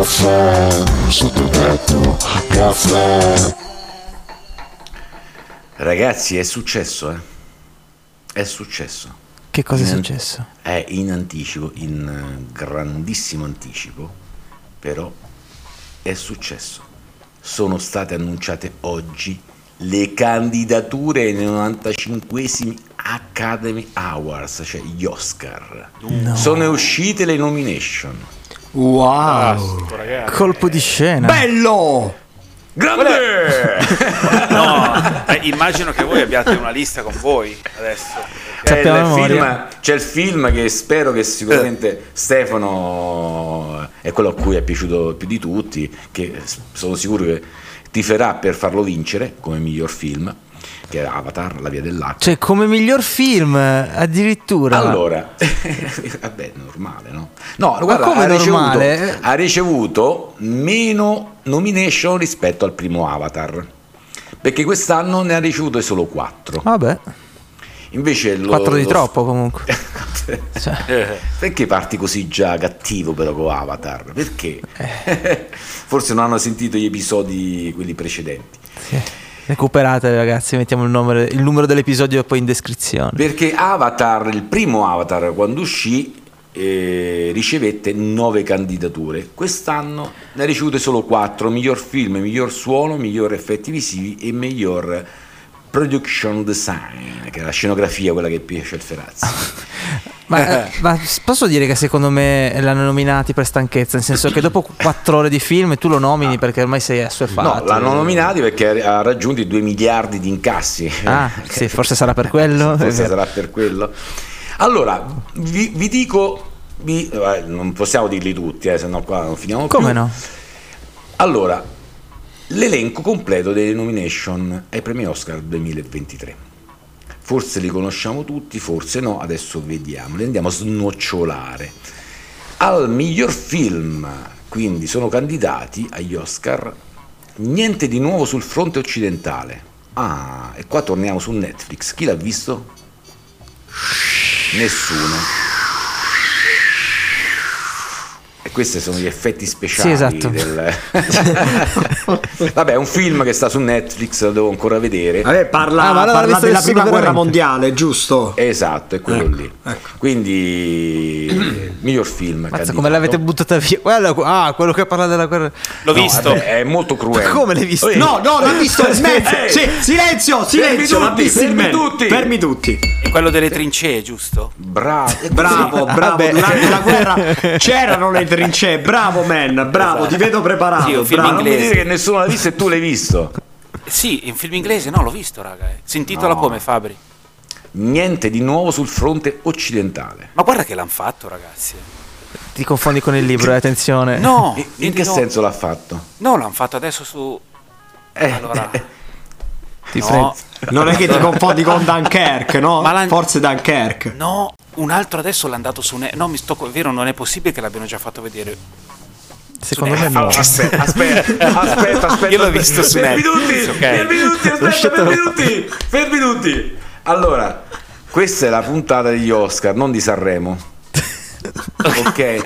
caffè, sottotetto, caffè. Ragazzi, è successo, È successo. Che cosa è successo? È in anticipo, in grandissimo anticipo, però è successo. Sono state annunciate oggi le candidature ai 95esimi Academy Awards, cioè gli Oscar. No. Sono uscite le nomination. Wow, colpo di scena. Bello! Grande! No, immagino che voi abbiate una lista con voi adesso. C'è il film che spero che sicuramente Stefano è quello a cui è piaciuto più di tutti, che sono sicuro che tiferà per farlo vincere come miglior film, che è Avatar, La via dell'acqua. Cioè, come miglior film, addirittura. Allora, vabbè, normale, no? No, ma guarda, come normale? Ha ricevuto meno nomination rispetto al primo Avatar, perché quest'anno ne ha ricevute solo 4. Vabbè. Invece 4 di troppo comunque. Cioè. Perché parti così già cattivo però con Avatar? Perché? Forse non hanno sentito gli episodi quelli precedenti. Sì. Recuperate ragazzi, mettiamo il numero dell'episodio poi in descrizione. Perché Avatar, il primo Avatar quando uscì ricevette 9 candidature. Quest'anno ne ha ricevute solo 4: miglior film, miglior suono, miglior effetti visivi e miglior production design, che è la scenografia, quella che piace al Ferazzi. ma posso dire che secondo me l'hanno nominati per stanchezza, nel senso che dopo 4 ore di film tu lo nomini perché ormai sei assuefatto. No, l'hanno nominati perché ha raggiunto i 2 miliardi di incassi. Sì, forse sarà per quello. Forse sarà per quello. Allora, vi dico, non possiamo dirli tutti, se no qua non finiamo più. Come no? Allora, l'elenco completo delle nomination ai premi Oscar 2023. Forse li conosciamo tutti, forse no, adesso vediamo, li andiamo a snocciolare. Al miglior film, quindi sono candidati agli Oscar Niente di nuovo sul fronte occidentale. E qua torniamo su Netflix. Chi l'ha visto? Nessuno. E questi sono gli effetti speciali. Sì, esatto. Vabbè, è un film che sta su Netflix, lo devo ancora vedere. Parla della prima guerra mondiale, giusto? Esatto, è quello lì. Ecco. Quindi miglior film. Mazza, come l'avete buttata via? Quello che parla della guerra. L'ho visto. Vabbè, è molto cruento. Come l'hai visto? No, l'ho visto. Silenzio, fermi tutti. È quello delle trincee, giusto? Bravo. Durante la guerra c'erano le trincee. Bravo, man. Bravo, ti vedo preparato. Sì, un film Non mi inglese. dire che nessuno l'ha visto e tu l'hai visto. Sì, in film inglese, no, l'ho visto, raga. Si intitola come, Fabri? Niente di nuovo sul fronte occidentale. Ma guarda che l'hanno fatto, ragazzi. Ti confondi con il libro, attenzione. No, In che senso l'ha fatto? No, l'hanno fatto adesso su. Allora, No. Non è che ti confondi con Dunkerque, no? Forse Dunkerque. No, un altro adesso l'ha dato su. No, è vero, non è possibile che l'abbiano già fatto vedere. Secondo me no. Aspetta. Io l'ho visto su Fermi tutti. Allora, questa è la puntata degli Oscar, non di Sanremo. Ok.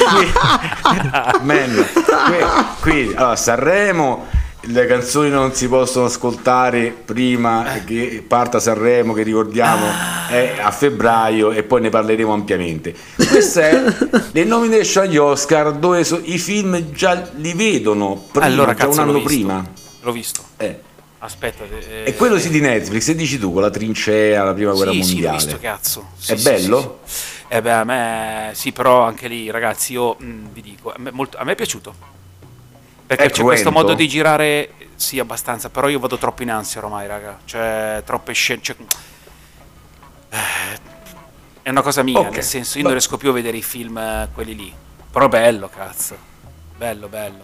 Qui allora, Sanremo, le canzoni non si possono ascoltare prima che parta Sanremo, che ricordiamo è a febbraio, e poi ne parleremo ampiamente. Queste è le nomination agli Oscar, dove i film già li vedono prima, allora, già un anno prima. L'ho visto. Aspetta, e quello sì di Netflix, e dici tu, con la trincea, la prima guerra mondiale. Sì, l'ho visto, cazzo. È bello? Sì. A me sì, però anche lì, ragazzi, io vi dico, a me è piaciuto. Perché c'è questo modo di girare, sì, abbastanza, però io vado troppo in ansia ormai, raga. Cioè, troppe scene. È una cosa mia, nel senso, io non riesco più a vedere i film quelli lì. Però bello, cazzo. Bello.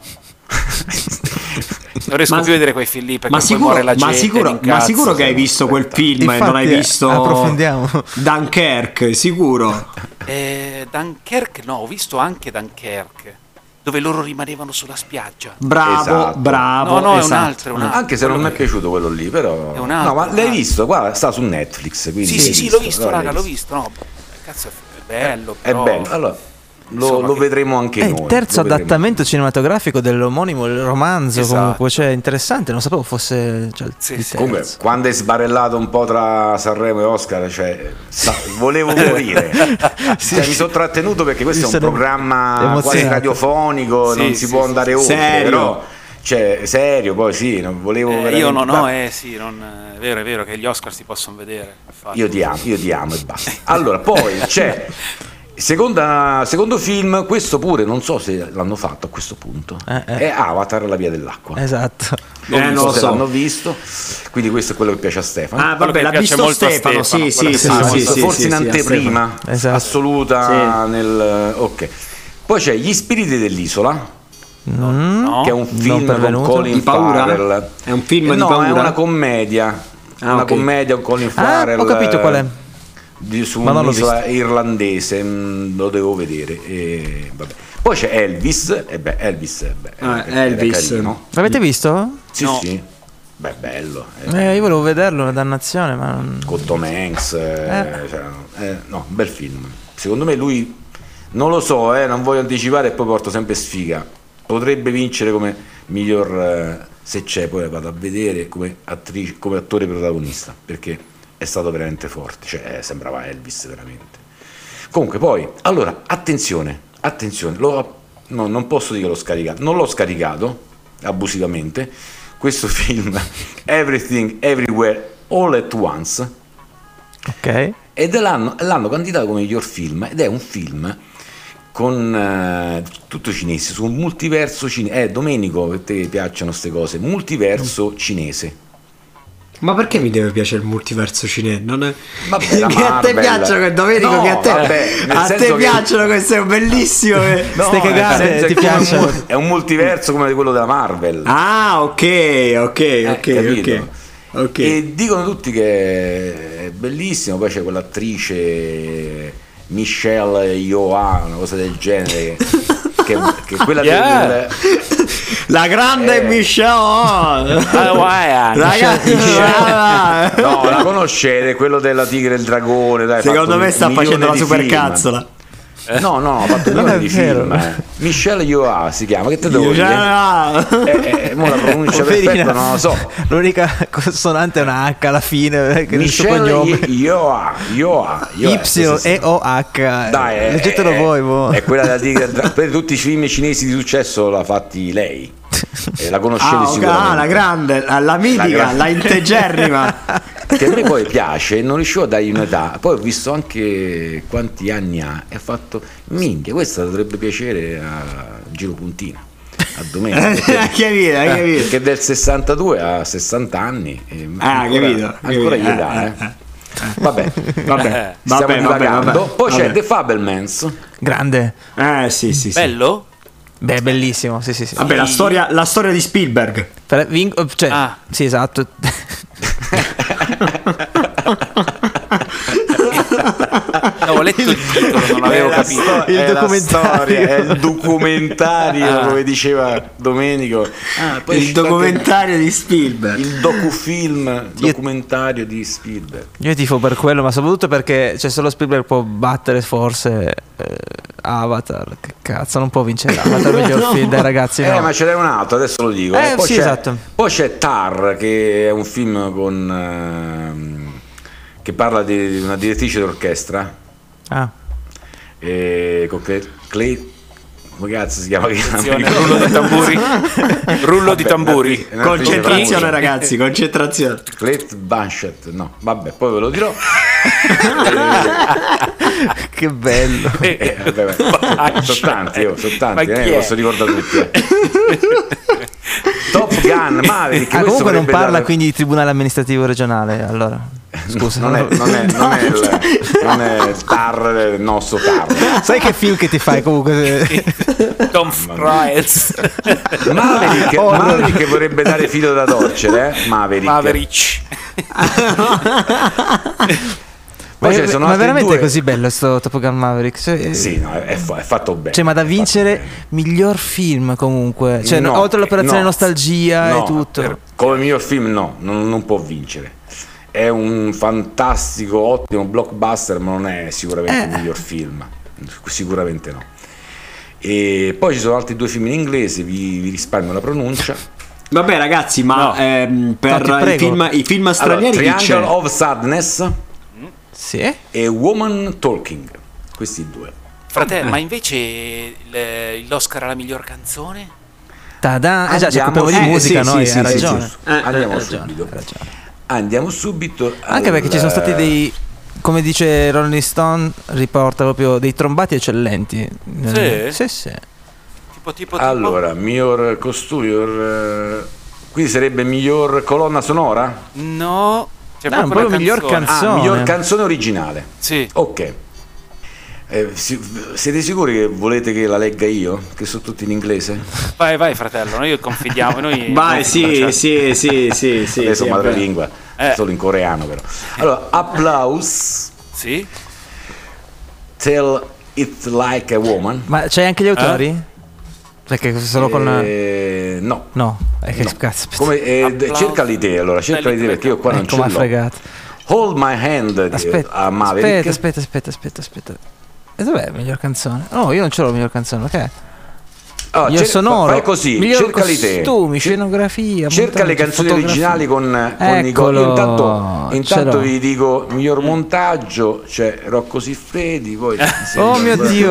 Non riesco più a vedere quei film lì perché poi muore la gente. Ma sicuro che hai visto quel film e non hai visto approfondiamo. Dunkerque, sicuro? Dunkerque, no, ho visto anche Dunkerque, dove loro rimanevano sulla spiaggia. Bravo. No, esatto. È un altro. Anche se non mi è piaciuto quello lì, però. È un altro. No, ma l'hai visto? Guarda, sta su Netflix. Quindi Sì, l'ho visto, raga, l'ho visto. No, cazzo, è bello. Però. È bello. Allora, lo vedremo anche È noi. il terzo lo vedremo. adattamento cinematografico dell'omonimo il romanzo, Esatto. comunque, cioè interessante, non sapevo fosse il terzo. Comunque, quando è sbarellato un po' tra Sanremo e Oscar, cioè, volevo morire. Mi sono trattenuto perché questo è un programma quasi radiofonico, non si può andare oltre. Serio? Però, cioè, serio, poi sì, non volevo veramente... Io no, sì, è vero che gli Oscar si possono vedere. Infatti. Io ti amo e basta. Allora, poi c'è secondo film, questo pure non so se l'hanno fatto a questo punto. È Avatar, la via dell'acqua. Esatto. Non lo se so. l'hanno visto, quindi questo è quello che piace a Stefano. Ah, vabbè, che l'ha piace visto molto a Stefano. Stefano, Sì, forse in anteprima Esatto. assoluta ok. Poi c'è Gli spiriti dell'isola, No. che è un film con pervenuto. Colin Di paura? Farrell. È un film di no, paura? è una commedia. Ah, ok. Commedia con Colin Farrell. ho capito qual è. Su Ma non l'ho un'isola irlandese, lo devo vedere. Vabbè. Poi c'è Elvis, Elvis era carino. L'avete visto? Sì, No. sì. Beh, bello. Io volevo vederlo, una dannazione, ma non... Con Tom Hanks, no, un bel film. Secondo me lui, non lo so, non voglio anticipare e poi porto sempre sfiga. Potrebbe vincere come miglior, se c'è, poi vado a vedere come attore protagonista, perché è stato veramente forte, cioè sembrava Elvis veramente. Comunque poi, allora, attenzione, non posso dire che l'ho scaricato, non l'ho scaricato abusivamente, questo film Everything Everywhere All at Once, Ok. ed l'hanno candidato come miglior film, ed è un film con tutto cinese, su un multiverso cinese. Domenico, a te piacciono queste cose, multiverso cinese. Ma perché mi deve piacere il multiverso cinese? Non è... Vabbè, la che a te Marvel. piacciono, Domenico, No, che a te, vabbè, nel a te senso che- piacciono queste bellissime. No, Stai cagando, nel senso ti è come piacciono? è un multiverso come quello della Marvel. Ah, ok. Capito? E dicono tutti che è bellissimo. Poi c'è quell'attrice Michelle Yeoh, una cosa del genere, che è quella del... La grande Michelle. Ragazzi, Ragazzi, No, la conoscete, quello della Tigre e il Dragone, dai, ha secondo fatto me sta milioni facendo la di supercazzola. film. No, ha fatto Non milioni è di vero. film. Michelle Yeoh si chiama, che te devo dire? Mo la pronuncia Poverina. perfetta non lo so. L'unica consonante è una H alla fine, che è il suo Michelle cognome. Yeoh. Y-E-O-H. Dai, leggetelo voi, boh. è quella della Tigre. Per tutti i film cinesi di successo l'ha fatti lei. La conoscete sicuramente. La grande, la mitica, la integerrima. Che a me poi piace, non riuscivo a dargli un'età. Poi ho visto anche quanti anni ha e ho fatto, minchia, questa dovrebbe piacere a Giro Puntino, a Domenico, Capito. perché del 62 a 60 anni capito. ancora gli dà. Vabbè, stiamo Vabbè. divagando. Poi c'è Vabbè. The Fabelmans. Grande. Sì. bello? Beh, bellissimo, sì. Vabbè, la storia di Spielberg. Sì, esatto. No, ho letto il titolo, non avevo capito. È il documentario, come diceva Domenico. Poi Il documentario di Spielberg. il documentario di Spielberg. Io tifo per quello, ma soprattutto perché solo Spielberg può battere forse Avatar. Che cazzo, non può vincere Avatar miglior film dai ragazzi, no. Ma ce n'è un altro, adesso lo dico. Poi sì, c'è, esatto. Poi c'è Tar, che è un film con che parla di una direttrice d'orchestra. Ah. Con Clay, come cazzo si chiama? Rullo di tamburi. Rullo di tamburi. Concentrazione, ragazzi, concentrazione. Clayt Blanchett, no, vabbè, poi ve lo dirò. Che bello. Sono tanti, Ma chi è? posso ricordare tutti. Top Gun, Maverick. questo Comunque non vorrebbe parla dare- quindi di tribunale amministrativo regionale, allora. Scusa. non è il TAR, il nostro TAR. Sai che film che ti fai comunque? Tom Riles. Maverick vorrebbe dare filo da torcere, Maverick. Poi ce ne sono ma altri veramente due. è così bello sto Top Gun Maverick? Sì, no, è fatto bene. Cioè, ma da è fatto vincere bene. miglior film comunque. Cioè, No, oltre all'operazione no, nostalgia no, e tutto. Come miglior film non può vincere. È un fantastico, ottimo blockbuster, ma non è sicuramente il miglior film. Sicuramente no. E poi ci sono altri 2 film in inglese, vi risparmio la pronuncia. Vabbè ragazzi, ma per i film stranieri allora, chi Triangle c'è? of Sadness Sì. e Woman Talking, questi 2. Fratello, ma invece l'Oscar alla miglior canzone? Già, ci occupiamo di musica, sì, noi, sì, hai sì, ragione. giusto. Andiamo Hai subito. ragione. Andiamo subito. Anche perché ci sono stati dei, come dice Rolling Stone, riporta proprio dei trombati eccellenti. Sì? Sì. Tipo. Allora, miglior quindi sarebbe miglior colonna sonora? No, c'è No, proprio una miglior canzone. canzone. Miglior canzone originale. Sì. Ok. Siete sicuri che volete che la legga io? Che sono tutti in inglese? Vai fratello, noi confidiamo. Noi Vai, sì. Adesso sì, madrelingua, solo in coreano però. Allora, Applause, Sì? Tell It Like a Woman. Ma c'hai anche gli autori? Perché solo con... No. No, che No. cazzo. Come, Applause. cercali te allora, cercali te perché io qua non ce Come ha l'ho. fregato. Hold My Hand a Maverick. Aspetta. E dov'è la miglior canzone? Oh, io non ce l'ho la miglior canzone, ok? Oh, Miglior sonoro, fai così, miglior cercali te. costumi, scenografia, Cerca le montaggio, canzoni fotografia. originali con Eccolo, io ce intanto l'ho. vi dico miglior montaggio, c'è Rocco Siffredi, poi Oh mio Dio.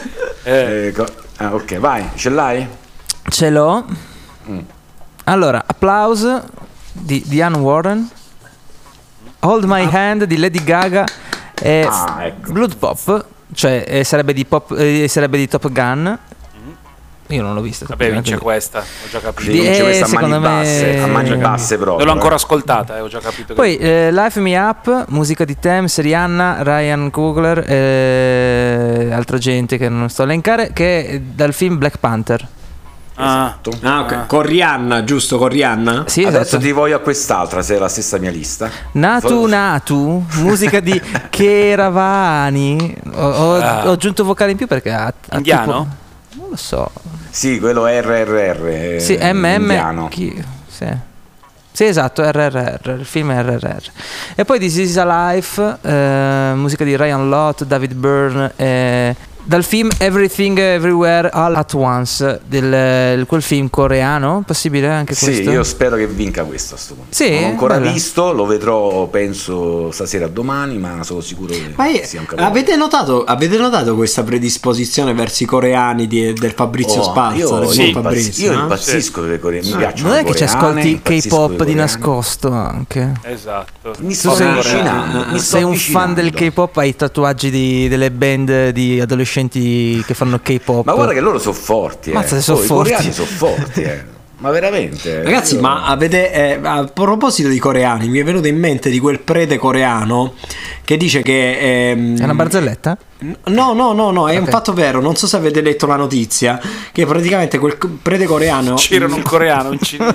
ok, vai, ce l'hai? Ce l'ho. Allora, Applause di Diane Warren, Hold My Hand di Lady Gaga e ecco. Blood Pop, cioè sarebbe di Top Gun. Io non l'ho vista. Vabbè, vince questa, ho già capito. Vince questa a mani secondo me- basse, a mani basse proprio. Non l'ho ancora ascoltata, ho già capito. Poi Life Me Up, musica di Thames, Rihanna, Ryan Coogler e altra gente che non sto a elencare, che è dal film Black Panther. Esatto. ok. Con Rihanna, giusto? Con Rihanna? Sì, Adesso esatto. ti voglio a quest'altra, se è la stessa mia lista. Natu, musica di Keravani. Ho aggiunto vocale in più perché ha Indiano? tipo- non lo so. Sì, quello RRR. Sì, indiano. Sì, esatto, RRR, il film è RRR. E poi This Is a Life, musica di Ryan Lott, David Byrne, dal film Everything Everywhere All at Once, quel film coreano, possibile anche questo? Sì, io spero che vinca questo a sto punto. Sì, non ho ancora bella. visto, lo vedrò penso stasera o domani, ma sono sicuro che Ma sia un capolavoro. avete notato questa predisposizione verso i coreani del Fabrizio Spazza? Io, del sì, buon Fabrizio, io no? impazzisco per le coreane, mi piacciono Non è le che ci coreane, ascolti impazzisco K-pop per le di coreane. nascosto anche? Esatto. Mi Tu sto sei- avvicinando. Sei un fan del K-pop, hai tatuaggi delle band di adolescenti che fanno K-pop. Ma guarda che loro sono forti, Mazza, se sono I forti. coreani sono forti, Ma veramente. Ragazzi, io- ma avete a proposito di coreani, mi è venuto in mente di quel prete coreano che dice che È una barzelletta? No, è un Ok. fatto vero. Non so se avete letto la notizia. Che praticamente quel prete coreano. C'era un coreano, un cinese.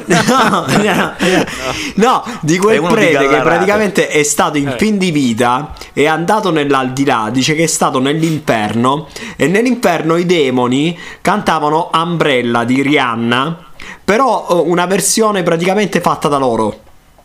No, di È quel uno di prete che Gallarate. praticamente è stato in fin di vita, è andato nell'aldilà, dice che è stato nell'inferno e nell'inferno i demoni cantavano Umbrella di Rihanna, però una versione praticamente fatta da loro.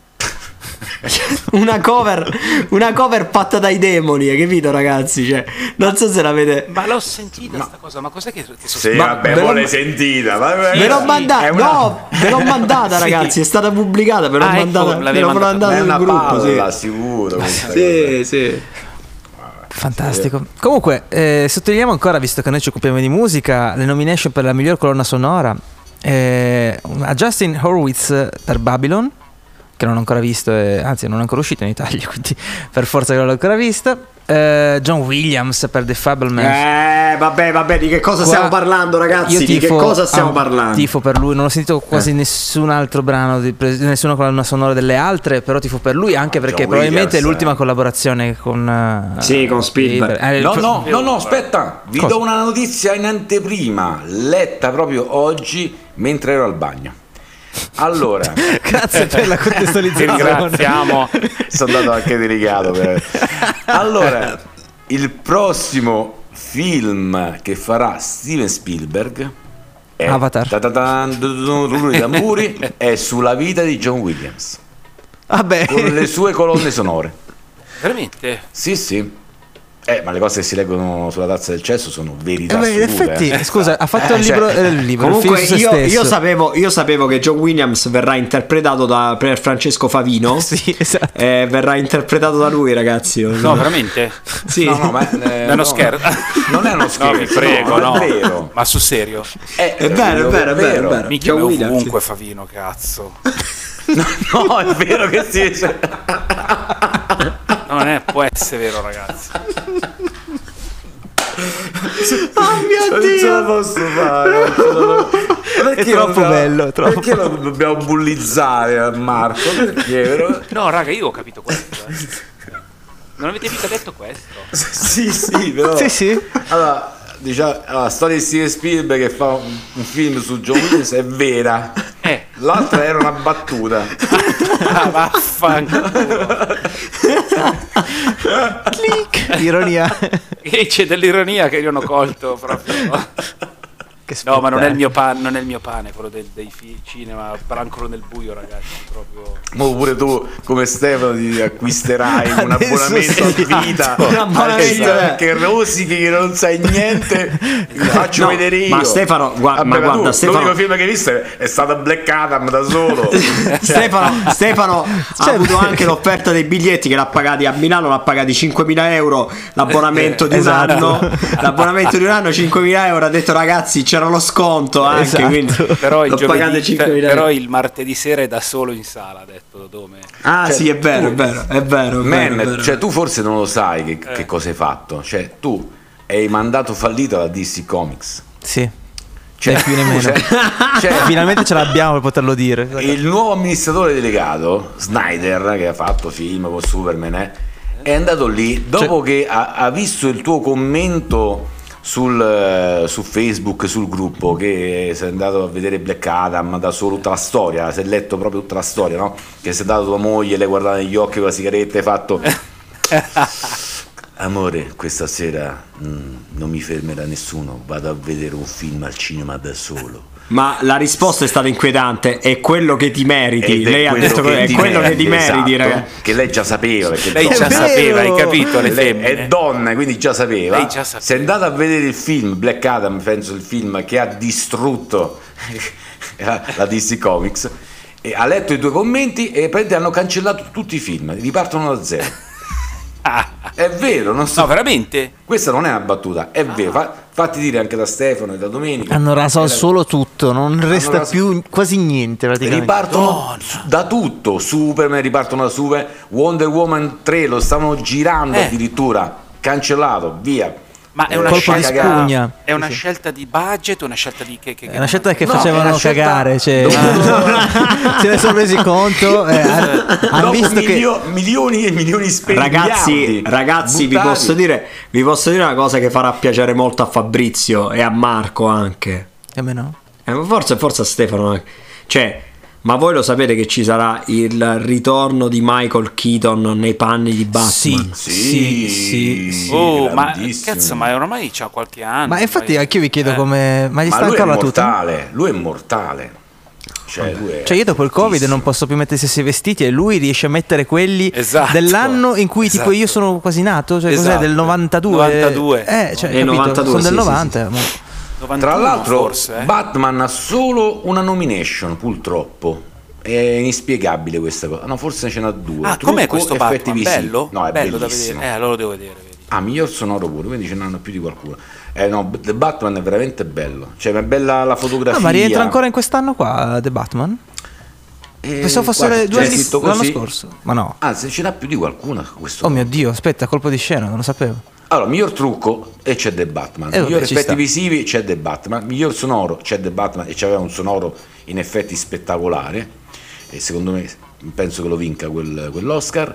una cover fatta dai demoni, hai capito ragazzi? Cioè, non so se l'avete. Ma l'ho sentita sta cosa, ma cos'è che Sì, Ma vabbè, ve l'ho- l'hai sentita. Ve l'ho mandata, è una- no, ve l'ho mandata Sì. ragazzi, è stata pubblicata, ve l'ho Ah, ecco, mandata, l'avevi ve l'ho mandata. mandata È nel una gruppo, palla, sì. sicuro. questa cosa. Sì. Fantastico. Comunque, sottolineiamo ancora, visto che noi ci occupiamo di musica, le nomination per la miglior colonna sonora a Justin Horwitz per Babylon, che non ho ancora visto, anzi non è ancora uscito in Italia, quindi per forza che non l'ho ancora vista. John Williams per The Fabelmans. Vabbè, di che cosa Qua stiamo parlando, ragazzi? io Di che tifo- cosa stiamo parlando? Tifo per lui, non ho sentito quasi nessun altro brano, nessuna colonna sonora delle altre, però tifo per lui anche perché John probabilmente Williams, è l'ultima collaborazione con Sì, con Spielberg. No, aspetta, vi Cosa? do una notizia in anteprima, letta proprio oggi mentre ero al bagno. Allora, Grazie per la Ti contestualizzazione. ringraziamo. sono andato anche delicato. Allora, il prossimo film che farà Steven Spielberg è Avatar. rullo di tamburi, è sulla vita di John Williams con Vabbè. le sue colonne sonore. Veramente? Sì. Ma le cose che si leggono sulla tazza del cesso sono verità in assolute. effetti, scusa, ha fatto il libro. Comunque il film su se stesso. io sapevo che John Williams verrà interpretato da Francesco Favino. Sì, esatto. Verrà interpretato da lui, ragazzi. No, veramente? Sì. No, ma È uno scherzo. non è uno scherzo. No, vi prego, no, no. è vero. Ma sul serio? È vero. Mica John è Williams. ovunque Favino, cazzo. No, è vero che sì. Può essere vero, ragazzi. Oh mio Non ce Dio. la posso fare. È troppo bello, troppo. Perché lo dobbiamo bullizzare a Marco? Perché? No, raga, io ho capito questo. Non avete mica detto questo? Sì, però. Sì. Allora, diciamo, la storia di Steven Spielberg che fa un film su John Williams è vera. L'altra era una battuta. Vaffanculo. Click. Ironia. E c'è dell'ironia che io non ho colto proprio. No, ma non è il mio pane, quello dei cinema, brancolo nel buio, ragazzi, proprio. Ma pure tu, come Stefano, ti acquisterai un abbonamento a vita. Un abbonamento, che rosichi, che non sai niente, vi faccio vedere io. Ma Stefano, guarda, l'unico film che hai visto è stato Black Adam da solo. Stefano ha avuto anche l'offerta dei biglietti che l'ha pagati a Milano, l'ha pagati 5.000 euro l'abbonamento di un anno. L'abbonamento di un anno 5.000 euro, ha detto ragazzi c'era lo sconto anche, quindi però il pagate 5.000 però il martedì sera è da solo in sala, ha detto Dome. Sì, è vero. Cioè tu forse non lo sai che cosa hai fatto. Cioè tu hai mandato fallito alla DC Comics. Sì. Cioè, più nemmeno. Finalmente ce l'abbiamo per poterlo dire. Il nuovo amministratore delegato Snyder, che ha fatto film con Superman, è andato lì dopo che ha visto il tuo commento su Facebook, sul gruppo, che sei andato a vedere Black Adam da solo, tutta la storia, si è letto proprio tutta la storia, no? Che sei andato a tua moglie, lei guardava negli occhi con la sigaretta, hai fatto amore, questa sera non mi fermerà nessuno, vado a vedere un film al cinema da solo. Ma la risposta è stata inquietante, è quello che ti meriti. Lei ha detto che è quello che ti meriti, esatto, ragazzi. che lei già sapeva, perché Lei già sapeva, hai capito, le lei femmine. è donna, quindi già sapeva. Lei già sapeva. Si è andata a vedere il film Black Adam, penso il film che ha distrutto la DC Comics, e ha letto i tuoi commenti e praticamente hanno cancellato tutti i film, ripartono da zero. È vero, non so. No, veramente? Questa non è una battuta, è vero. Fatti dire anche da Stefano e da Domenico. Hanno raso solo tutto, non resta più quasi niente praticamente. Ripartono da tutto. Superman, ripartono da Super. Wonder Woman 3 lo stavano girando addirittura, cancellato, via. Ma è una colpo di scelta, spugna. è una scelta di budget o una scelta di che È una scelta che No, facevano è una scelta- cagare, cioè, se ne sono resi conto, hanno Dopo visto che milioni e milioni spesi. Ragazzi, vi posso dire una cosa che farà piacere molto a Fabrizio e a Marco anche. E a me no. Forse a Stefano anche. Cioè, ma voi lo sapete che ci sarà il ritorno di Michael Keaton nei panni di Batman? Sì. Oh, ma grandissimo. cazzo, ma ormai c'ha qualche anno. Ma infatti anche io vi chiedo come, ma gli Ma sta lui è ancora tutto? mortale, lui è mortale. Cioè, lui è Cioè io dopo il Covid fortissimo. non posso più mettere gli stessi vestiti e lui riesce a mettere quelli Esatto. dell'anno in cui tipo io sono quasi nato, cioè cos'è, Esatto. del 92? 92. Cioè, Nel capito? 92, sono del sì, 90. ma- 91 Tra l'altro forse, Batman ha solo una nomination, purtroppo. È inspiegabile questa cosa. No, forse ce n'ha due. Ah, com'è Trucco, questo effetti Batman? visivi. Bello? No, è bello da bellissimo. vedere. Allora lo devo vedere, vedi. Ah, miglior sonoro pure, quindi ce n'hanno più di qualcuno. No, The Batman è veramente bello. Cioè, è bella la fotografia. Ah, ma rientra ancora in quest'anno qua The Batman? Pensavo fosse guarda, due c'è anni scritto l'anno così. scorso. Ma no. Anzi, ce n'ha più di qualcuno questo. Oh mio Dio, aspetta, colpo di scena, non lo sapevo. Allora, miglior trucco e c'è The Batman. Vabbè, Miglior ci effetti sta. visivi c'è The Batman. Miglior sonoro c'è The Batman e c'aveva un sonoro in effetti spettacolare. E secondo me penso che lo vinca quell'Oscar.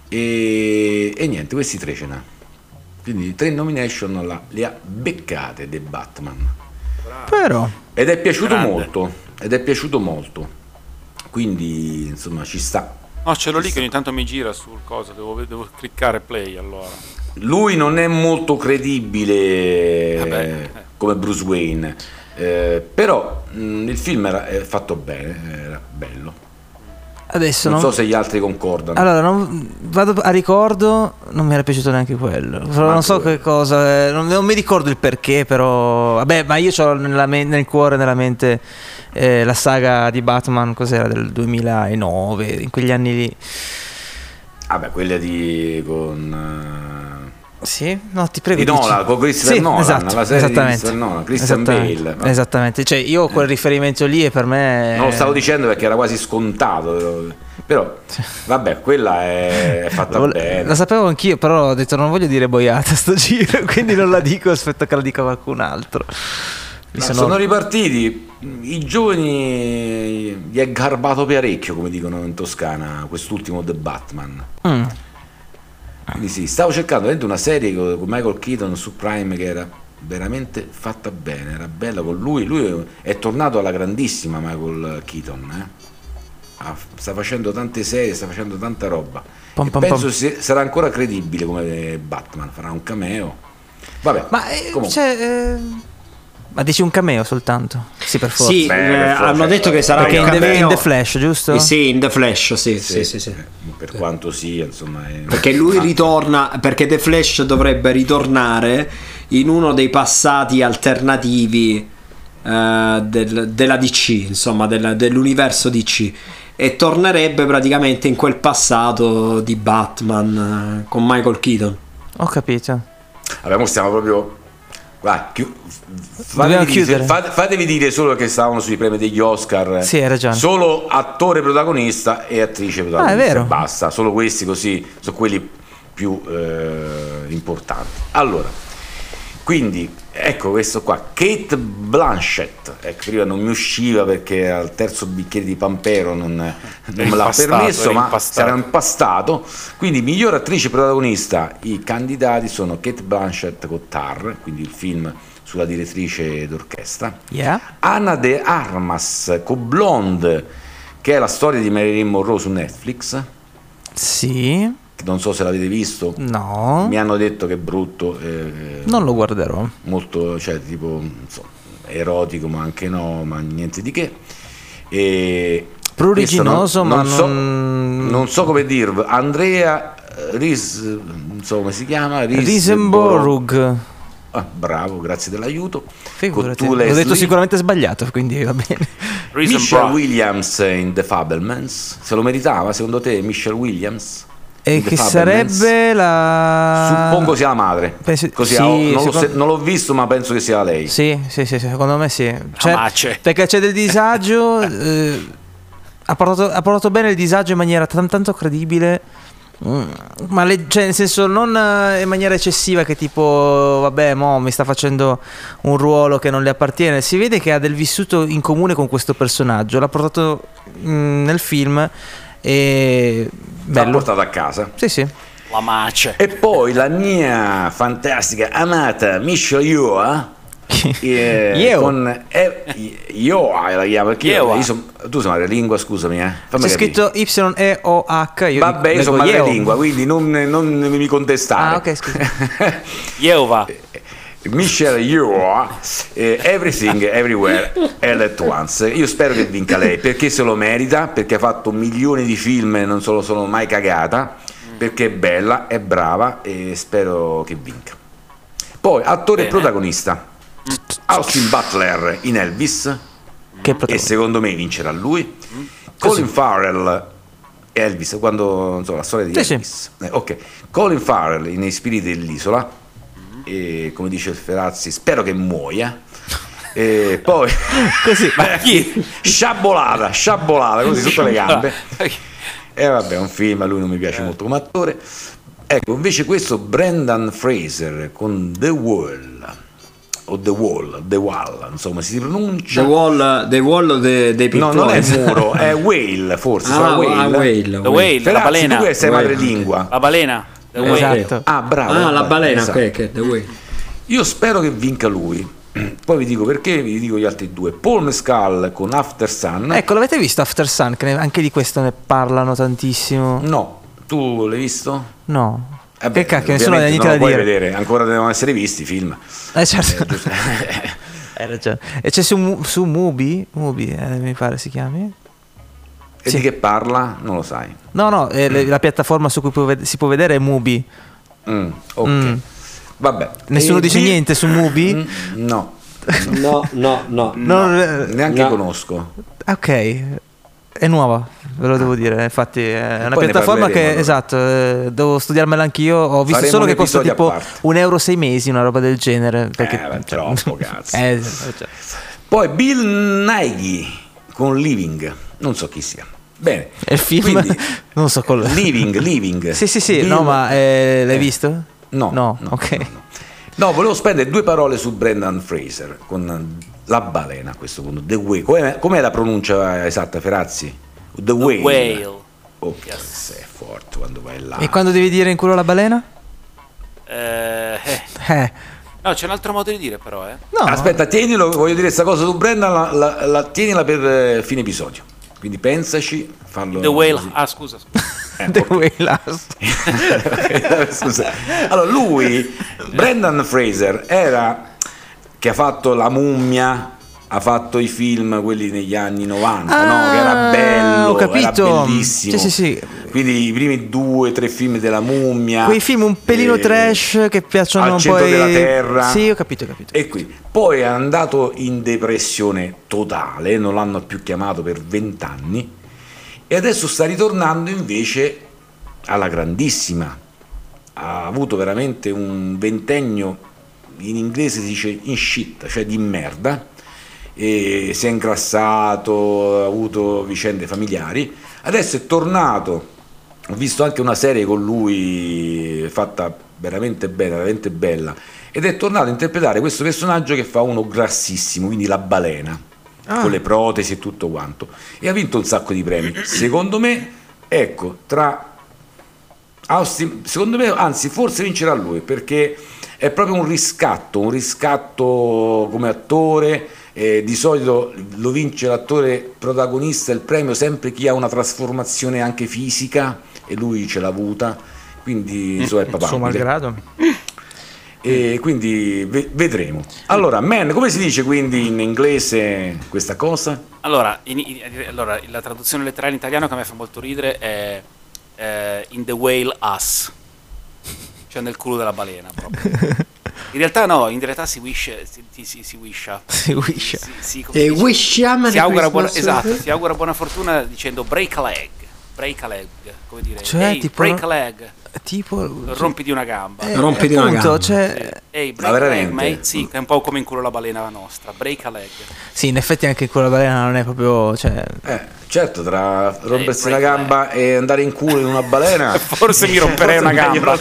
E niente, questi tre ce n'ha. Quindi 3 nomination le ha beccate The Batman. Però Ed è piaciuto Grande. molto. Quindi insomma ci sta. No, ce l'ho lì che ogni tanto mi gira sul coso, devo cliccare play allora. Lui non è molto credibile Vabbè. come Bruce Wayne, però il film era fatto bene, era bello. Adesso non so se gli altri concordano. Allora, vado a ricordo, non mi era piaciuto neanche quello. Non so che cosa, non mi ricordo il perché, però vabbè, ma io ho nel cuore, nella mente la saga di Batman, cos'era, del 2009, in quegli anni lì. Vabbè, quella con sì, no, ti prego. Di Nolan, con Christopher Nolan, esatto, la serie esattamente, di Christopher Nolan, Christian Bale. Esattamente, cioè io quel riferimento lì e per me non lo stavo dicendo perché era quasi scontato, però vabbè, quella è fatta bene. Lo sapevo anch'io, però ho detto non voglio dire boiata sto giro, quindi non la dico, aspetto che la dica qualcun altro. Sono ripartiti i giovani, gli è garbato parecchio, come dicono in Toscana, quest'ultimo The Batman. Quindi sì, stavo cercando una serie con Michael Keaton su Prime che era veramente fatta bene, era bella con lui è tornato alla grandissima Michael Keaton, sta facendo tante serie, sta facendo tanta roba, penso sarà ancora credibile come Batman, farà un cameo, vabbè, ma ma dici un cameo soltanto? Sì, per forza. Sì, hanno detto che sarà perché un cameo in The Flash, giusto? Sì, in The Flash, sì. Per quanto sia, insomma, perché lui ritorna, perché The Flash dovrebbe ritornare in uno dei passati alternativi della DC, insomma, dell'universo DC, e tornerebbe praticamente in quel passato di Batman con Michael Keaton. Ho capito. Vabbè, mo stiamo proprio... fatevi dire solo che stavano sui premi degli Oscar. Sì, hai ragione. Solo attore protagonista e attrice protagonista. È vero. Basta, solo questi, così sono quelli più importanti. Allora, quindi ecco questo qua, Cate Blanchett. Ecco, prima non mi usciva perché al terzo bicchiere di Pampero non me l'ha permesso, ma sarà impastato. Quindi miglior attrice protagonista, i candidati sono Cate Blanchett con Tar, quindi il film sulla direttrice d'orchestra, Ana de Armas con Blonde, che è la storia di Marilyn Monroe su Netflix. Sì, non so se l'avete visto. No, mi hanno detto che è brutto, non lo guarderò. Molto, cioè tipo insomma, erotico, ma anche no, ma niente di che, e pruriginoso, ma non so come dirvi. Andrea non so come si chiama, Risenborg. Bravo, grazie dell'aiuto. Figurati, l'ho detto sicuramente sbagliato, quindi va bene. Michelle Williams in The Fabelmans, se lo meritava secondo te Michelle Williams? E che sarebbe la... Suppongo sia la madre. Così, sì, non l'ho visto, ma penso che sia lei. Sì, secondo me sì. Perché c'è del disagio. Ha portato bene il disagio in maniera tanto credibile. Ma cioè, nel senso, non in maniera eccessiva, che tipo vabbè, mi sta facendo un ruolo che non le appartiene. Si vede che ha del vissuto in comune con questo personaggio. L'ha portato nel film e l'ha portato a casa. Sì. La mace. E poi la mia fantastica amata Michelle Yeoh con Yeoh la chiama, perché tu sei madrelingua, scusami, c'è scritto Y-E-O-H. Vabbè, io sono madrelingua, quindi non mi contestare. Ok, scusa. Yeova Michelle Yeoh, Everything Everywhere All at Once. Io spero che vinca lei, perché se lo merita, perché ha fatto milioni di film e non se lo sono mai cagata, perché è bella, è brava, e spero che vinca. Poi attore protagonista, Austin Butler in Elvis, e secondo me vincerà lui. Colin Farrell, Elvis, quando non so, la storia di Elvis. Ok, Colin Farrell in I spiriti dell'isola, e come dice il Ferazzi, spero che muoia. E poi così, ma chi? Sciabolata così sotto le gambe. E vabbè, è un film, a lui non mi piace molto come attore. Ecco, invece questo Brendan Fraser con The Wall, o The Wall, insomma si pronuncia. The Wall dei Pink Floyd. No, non è muro, è Whale, forse. Whale. The Whale, la balena. Tu sei madrelingua. La balena. Esatto. Bravo. La balena, esatto. The Whale. Io spero che vinca lui. Poi vi dico perché, vi dico gli altri due. Paul Mescal con After Sun. Ecco, l'avete visto After Sun? Che anche di questo ne parlano tantissimo. No, tu l'hai visto? No. Che cacchio, nessuno ha niente da dire. Vedere. Ancora devono essere visti i film. Certo. Hai ragione. E c'è su Mubi, mi pare si chiami. E di che parla? Non lo sai. No, la piattaforma su cui si può vedere è Mubi. Ok. Vabbè. Nessuno dice niente su Mubi? No. No. Neanche conosco. Ok, è nuova, ve lo devo dire. Infatti è una poi ne piattaforma che, parleremo, esatto, devo studiarmela anch'io. Ho visto Faremo solo un che costa episodio tipo a parte. €1 6 mesi, una roba del genere. Perché troppo cazzo. cioè. Poi Bill Nighy con Living, non so chi sia. Bene. È il film? Quindi, Non so con Living. Sì, Bill... no, ma l'hai visto? No, ok. No, volevo spendere 2 parole su Brendan Fraser con La balena a questo punto. The Whale. Com'è la pronuncia esatta, Ferazzi? The Whale. Oh, cazzo, è forte quando vai là. E quando devi dire in culo la balena? No, c'è un altro modo di dire però, No. Aspetta, tienilo, voglio dire questa cosa su Brendan, tienila per fine episodio. Quindi pensaci, fallo. The Whale. Così. Scusa. The Whale. Scusa. Allora, lui, Brendan Fraser, che ha fatto La mummia, ha fatto i film quelli negli anni 90, no? Che era bello, ho capito. era bellissimo. Sì. Quindi i primi 2-3 film della mummia, Quei film un pelino trash che piacciono Al un po' centro della terra. Sì, ho capito. E qui poi è andato in depressione totale, non l'hanno più chiamato per 20 anni e adesso sta ritornando invece alla grandissima. Ha avuto veramente un ventennio, in inglese si dice in shit, cioè di merda, e si è ingrassato, ha avuto vicende familiari. Adesso è tornato, ho visto anche una serie con lui fatta veramente bella, veramente bella, ed è tornato a interpretare questo personaggio che fa uno grassissimo, quindi la balena, con le protesi e tutto quanto, e ha vinto un sacco di premi. Secondo me, ecco, secondo me, anzi forse vincerà lui, perché è proprio un riscatto come attore. Di solito lo vince l'attore protagonista, il premio sempre chi ha una trasformazione anche fisica, e lui ce l'ha avuta, quindi insomma è papabile. Suo malgrado. E quindi vedremo. Allora, man, come si dice quindi in inglese questa cosa? Allora, allora la traduzione letterale in italiano che a me fa molto ridere è in the whale ass, cioè nel culo della balena proprio. In realtà no, in realtà si wisha. Si augura buona fortuna dicendo break a leg, come dire, cioè, tipo, break a leg. Tipo rompiti una gamba. Rompiti una gamba. Cioè... Ehi, break a leg, mate. Sì, è un po' come in culo la balena nostra, break a leg. Sì, in effetti anche in culo la balena non è proprio, cioè... certo, tra rompersi una gamba e andare in culo in una balena forse mi romperei una gamba.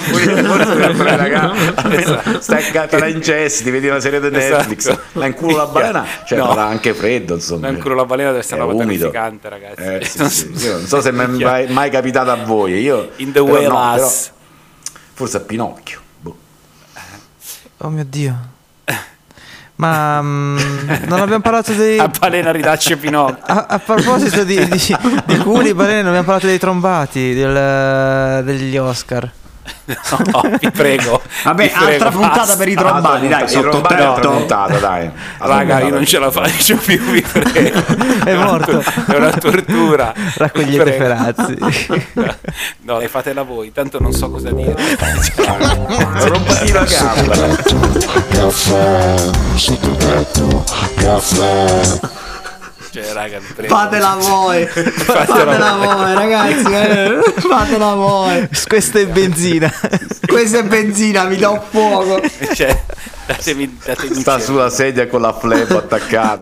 Stai in cessi, ti vedi una serie di Netflix, ma in culo la balena, cioè farà anche freddo, insomma. Ma in culo la balena deve essere una roba terrificante, ragazzi. Sì. Io non so se mi è mai capitato a voi. Io in the whale ass. Forse a Pinocchio. Oh mio Dio. Ma non abbiamo parlato dei... A balena ridacci Pinocchio. A proposito di culi, balene, non abbiamo parlato dei trombati degli Oscar. No, vi prego. Vabbè, altra puntata per i trombati, dai, sottotetto. Dai. Raga, io non ce la faccio più, vi prego. È morto. È una tortura. Raccogliete Ferazzi. No, le fatela voi, tanto non so cosa dire. Rompati la gamba. Caffè, sottotetto, caffè. Cioè, raga, vi prego. Fatela voi, ragazzi, fatela voi. Questa è benzina. Mi do fuoco. Cioè, datemi Sta sulla sedia con la flebo attaccata.